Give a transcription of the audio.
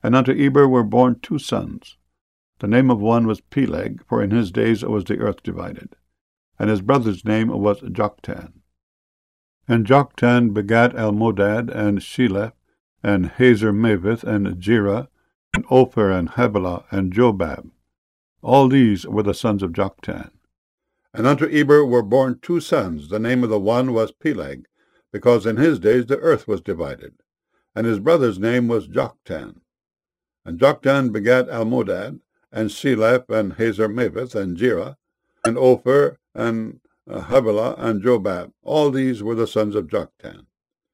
And unto Eber were born 2 sons. The name of one was Peleg, for in his days was the earth divided. And his brother's name was Joktan. And Joktan begat Almodad, and Sheleph, and Hazarmaveth, and Jerah, and Ophir, and Havilah, and Jobab. All these were the sons of Joktan. And unto Eber were born 2 sons. The name of the one was Peleg, because in his days the earth was divided. And his brother's name was Joktan. And Joktan begat Almodad, and Sheleph, and Hazarmaveth, and Jerah, and Ophir, and Havilah, and Jobab. All these were the sons of Joktan.